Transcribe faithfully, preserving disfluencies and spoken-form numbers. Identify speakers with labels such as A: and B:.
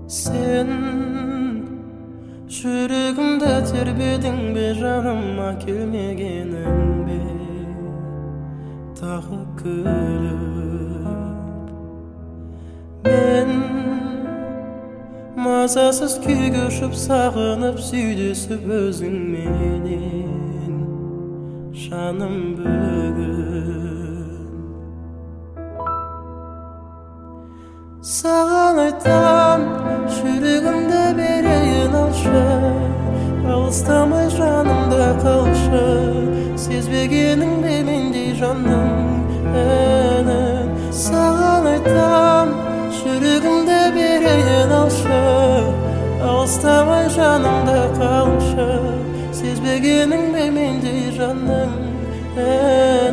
A: Sen жүрегімді тербедің бе, жаныма келмегенің бе, тағы күліп. Мен мазасыз күй кешіп, сағынып сүйдесіп өзіңменен жаным бүгін. Саған айтам, жүрегімді берейін алшы, алыстамай жанымда қалшы, сезбегенің бе мендей жанның әнін. Саған айтам, жүрегімді берейін алшы, алыстамай жанымда қалшы, сезбегенің бе мендей жанның әнін.